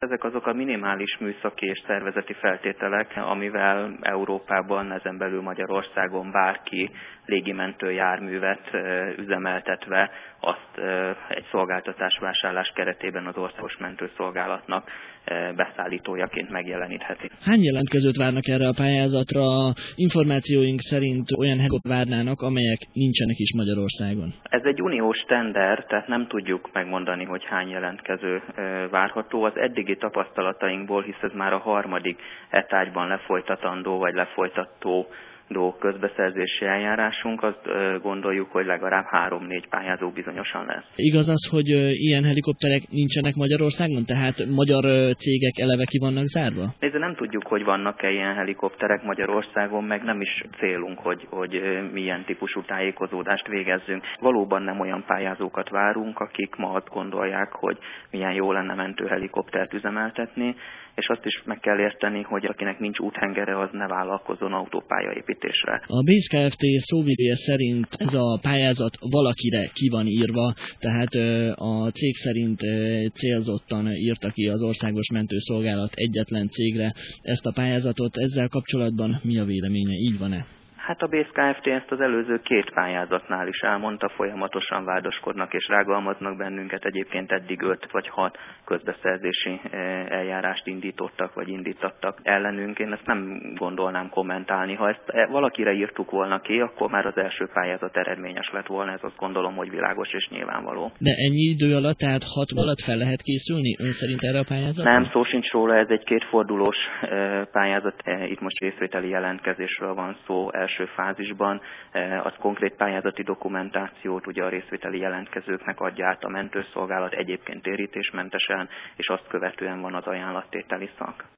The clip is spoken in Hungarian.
Ezek azok a minimális műszaki és szervezeti feltételek, amivel Európában, ezen belül Magyarországon bárki légimentő járművet üzemeltetve azt egy szolgáltatásvásárlás keretében az országos mentőszolgálatnak beszállítójaként megjelenítheti. Hány jelentkezőt várnak erre a pályázatra? Információink szerint olyan helikopterek várnának, amelyek nincsenek is Magyarországon. Ez egy uniós tender, tehát nem tudjuk megmondani, hogy hány jelentkező várható. Az eddigi tapasztalatainkból, hisz ez már a harmadik etapban lefolytatandó vagy lefolytató közbeszerzési eljárásunk, azt gondoljuk, hogy legalább 3-4 pályázó bizonyosan lesz. Igaz az, hogy ilyen helikopterek nincsenek Magyarországon, tehát magyar cégek eleve ki vannak zárva? Nézd, nem tudjuk, hogy vannak-e ilyen helikopterek Magyarországon, meg nem is célunk, hogy milyen típusú tájékozódást végezzünk. Valóban nem olyan pályázókat várunk, akik ma azt gondolják, hogy milyen jó lenne mentőhelikoptert üzemeltetni, és azt is meg kell érteni, hogy akinek nincs úthengere, az ne vállalkozzon autópályaépítésre. A BÉSZ Kft. Szóvivője szerint ez a pályázat valakire ki van írva, tehát a cég szerint célzottan írta ki az Országos Mentőszolgálat egyetlen cégre ezt a pályázatot. Ezzel kapcsolatban mi a véleménye, így van-e? Hát a BÉSZ Kft. Ezt az előző 2 pályázatnál is elmondta, folyamatosan vádaskodnak és rágalmaznak bennünket, egyébként eddig 5 vagy 6 közbeszerzési eljárást indítottak vagy indítattak ellenünk. Én ezt nem gondolnám kommentálni. Ha ezt valakire írtuk volna ki, akkor már az első pályázat eredményes lett volna, ez azt gondolom, hogy világos és nyilvánvaló. De ennyi idő alatt, tehát 6 alatt fel lehet készülni ön szerint erre a pályázatra? Nem, szó sincs róla, ez egy 2 fordulós pályázat, itt most részvételi jelentkezésről van szó első fázisban, az konkrét pályázati dokumentációt ugye a részvételi jelentkezőknek adja át a mentőszolgálat, egyébként térítésmentesen, és azt követően van az ajánlattételi szak.